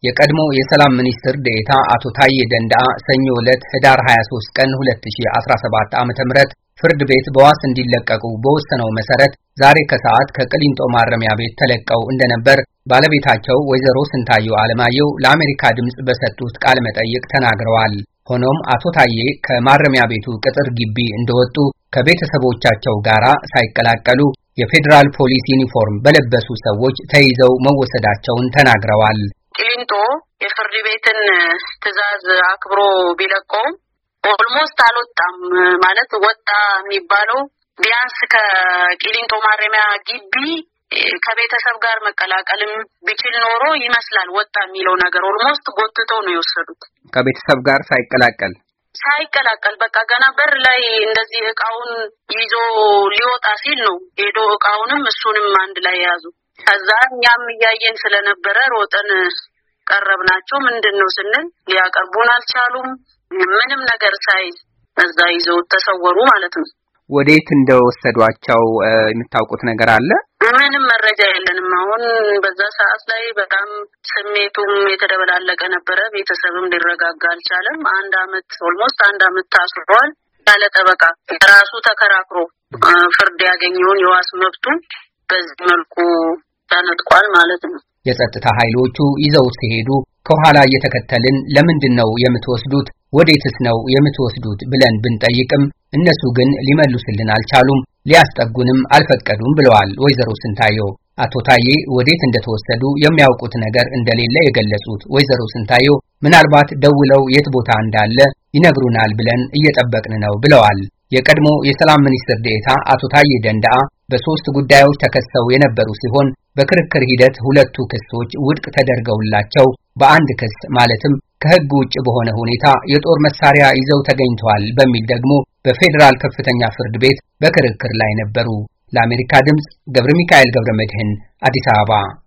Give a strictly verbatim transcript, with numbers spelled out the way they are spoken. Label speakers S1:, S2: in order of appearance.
S1: የቀድሞ የሰላም ሚኒስትር ዴኤታ አቶ ታዬ ደንደአ ሰኞ ዕለት ህዳር ሃያ ሶስት ቀን ሁለት ሺህ አስራ ሰባት ዓመተ ምህረት ፍርድ ቤት በዋስ እንዲለቀቁ በወሰነው መሰረት ዛሬ ከሰዓት ከቅሊንጦ ማረሚያ ቤት ተለቀው እንደነበር ባለቤታቸው ወይዘሮ ስንታየው አለማየሁ ለአሜሪካ ድምጽ በሰጡት ቃለ መጠይቅ ተናግረዋል። ሆኖም አቶ ታዬ ከማረሚያ ቤቱ ቅጥር ግቢ እንደወጡ ከቤተሰቦቻቸው ጋር ሳይቀላቀሉ የፌደራል ፖሊስ ዩኒፎርም በለበሱ ሰዎች ተይዘው መወሰዳቸውን ተናግረዋል።
S2: ቅሊንጦ የፍርድ ቤትን ትዕዛዝ አክብሮ ቢለቀውም ኦልሞስት አልወጣም ማለት ወጣ የሚባለው ቢያንስ ከቅሊንጦ ማረሚያ ግቢ ከቤተሰብ ጋር መቀላቀልም ቢችል ኖሮ ይመስላል ወጣ የሚለው ነገር ኦልሞስት ጎትተው ነው የወሰዱት።
S1: ከቤተሰብ ጋር ሳይቀላቀል
S2: ሳይቀላቀል በቃ ገና በር ላይ እንደዚህ እቃውን ይዞ ሊወጣ ሲል ነው ሄዶ እቃውንም እሱንም አንድ ላይ ያዙ። ከዛ እኛም ያየን ስለነበረ ሮጠን ቀረብናቸው። ምንድነው ስንል ሊያቀርቡን አልቻሉም። ምንም ነገር ሳይዝ እዛ ይዘው ተሰወሩ ማለት ነው።
S1: ወዴት እንደወሰዷቸው የምታውቁት ነገር አለ?
S2: ምንም መረጃ የለንም። አሁን በዛ ሰዓት ላይ በጣም ስሜቱም የተደበላለቀ ነበር። ቤተሰብም ሊረጋጋ አልቻለም። አንድ አመት ኦልሞስት አንድ አመት ታስሯል። ያለ ጠበቃ ራሱ ተከራክሮ ፍርድ ያገኘውን የዋስ መብቱ በዚህ መልኩ ተነጥቋል ማለት ነው።
S1: የጸጥታ ኃይሎቹ ይዘው ሲሄዱ ከኋላ እየተከተልን ለምንድነው የምትወስዱት ወዴትስ ነው የምትወስዱት ብለን ብንጠይቅም እነሱ ግን ሊመልሱልን አልቻሉም፣ ሊያስጠጉንም አልፈቀዱም ብለዋል ወይዘሮ ስንታየው። አቶ ታዬ ወዴት እንደተወሰዱ የሚያውቁት ነገር እንደሌለ የገለጹት ወይዘሮ ስንታየው ምናልባት ደውለው የት ቦታ እንዳለ ይነግሩናል ብለን እየጠበቅን ነው ብለዋል። የቀድሞ የሰላም ሚኒስትር ዴኤታ አቶ ታዬ ደንደአ በሶስት ጉዳዮች ተከሰው የነበሩ ሲሆን በክርክር ሂደት ሁለቱ ክሶች ውድቅ ተደርገውላቸው በአንድ ክስ ማለትም ከህግ ውጭ በሆነ ሁኔታ የጦር መሳሪያ ይዘው ተገኝተዋል በሚል ደግሞ በፌደራል ከፍተኛ ፍርድ ቤት በክርክር ላይ ነበሩ። ለአሜሪካ ድምጽ ገብረ ሚካኤል ገብረ መድህን አዲስ አበባ